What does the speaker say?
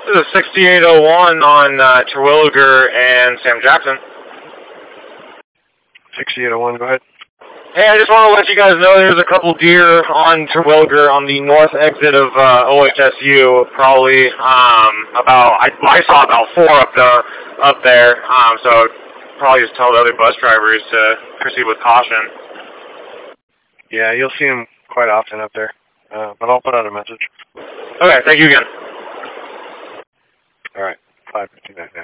This is 6801 on Terwilliger and Sam Jackson. 6801, go ahead. Hey, I just want to let you guys know there's a couple deer on Terwilliger on the north exit of OHSU. Probably I saw about 4 up there. So probably just tell the other bus drivers to proceed with caution. Yeah, you'll see them quite often up there, but I'll put out a message. Okay, thank you again. All right, 5:59 now.